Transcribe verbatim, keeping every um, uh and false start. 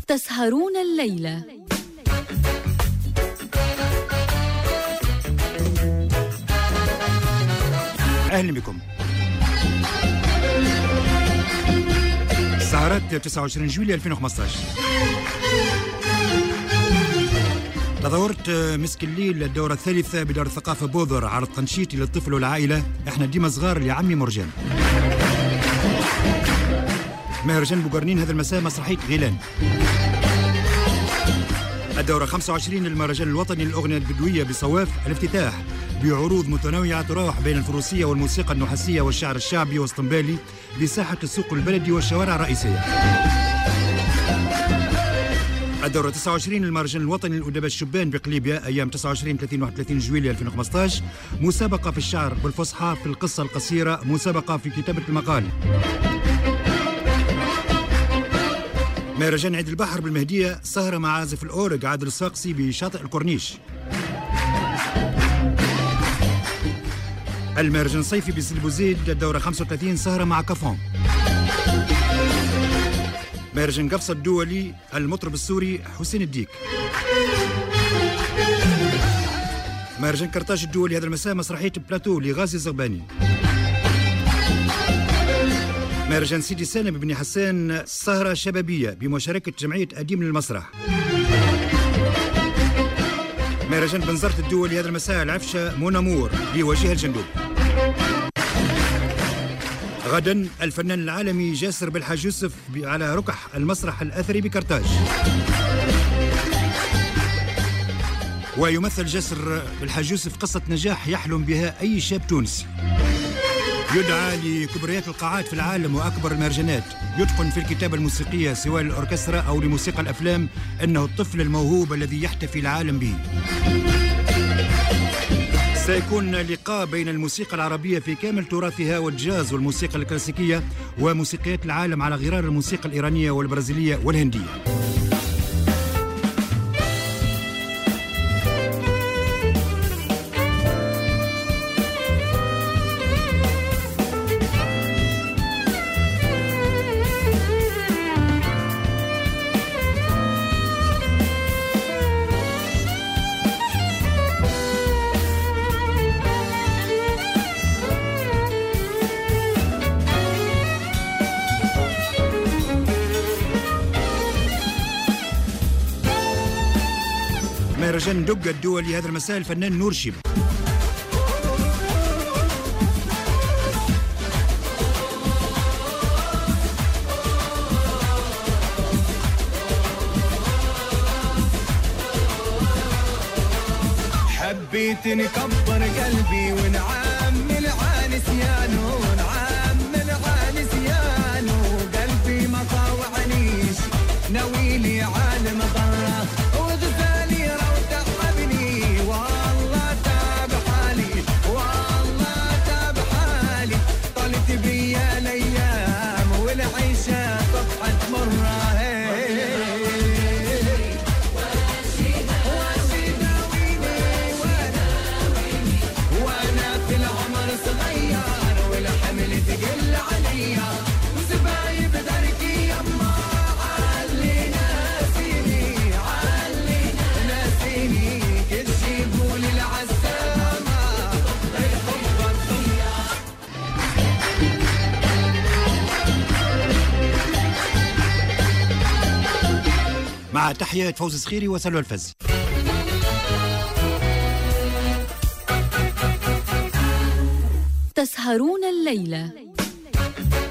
تسهرون الليلة. أهلا بكم. سهرات تسعة وعشرين جويلية ألفين وخمسة عشر. تظاهرت مسك الليل الدورة الثالثة بدار الثقافة بوذر، عرض تنشيطي للطفل والعائلة. احنا ديما صغار لعمي مرجان. مهرجان بوقرنين هذا المساء مسرحية غيلان. الدورة خمسة وعشرين للمهرجان الوطني للأغنية البدوية بصواف، الافتتاح بعروض متنوعة تراوح بين الفروسية والموسيقى النحاسية والشعر الشعبي والاسطنبالي بساحة السوق البلدي والشوارع الرئيسية. الدورة تسعة وعشرين للمهرجان الوطني للأدباء الشبان بقليبيا أيام تسعة وعشرين ثلاثين وواحد وثلاثين جويلية ألفين وخمسة عشر، مسابقة في الشعر بالفصحى، في القصة القصيرة، مسابقة في كتابة المقال. مهرجان عيد البحر بالمهدية، سهرة مع عازف الأورج عادل الساقسي بشاطئ الكورنيش. المهرجان الصيفي بسيدي بوزيد الدورة خمسة وثلاثين، سهرة مع كافون. مهرجان قفصة الدولي المطرب السوري حسين الديك. مهرجان كرتاج الدولي هذا المساء مسرحية بلاتو لغازي الزغباني. مهرجان سيدي سالم بن حسان، سهرة شبابية بمشاركة جمعية أديم للمسرح. مهرجان بنزرت الدولي هذا المساء العفشة مونامور لوجيه الجندوب. غدا الفنان العالمي جاسر بالحاج يوسف على ركح المسرح الأثري بكرتاج. ويمثل جاسر بالحاج يوسف قصة نجاح يحلم بها أي شاب تونسي. يدعى لكبريات القاعات في العالم وأكبر المهرجانات، يتقن في الكتابة الموسيقية سواء الأوركسترا أو لموسيقى الأفلام، إنه الطفل الموهوب الذي يحتفي العالم به. سيكون لقاء بين الموسيقى العربية في كامل تراثها والجاز والموسيقى الكلاسيكية وموسيقيات العالم على غرار الموسيقى الإيرانية والبرازيلية والهندية. مهرجان دقة الدولي هذا المساء الفنان نور شيب. حبيت نكبر قلبي ونعمل عانسيانو، نعمل عانسيانو، قلبي ما طاوعنيش، ناويلي عالم ضره مع تحيات فوز صخيري وسلوى الفزي. تسهرون الليلة.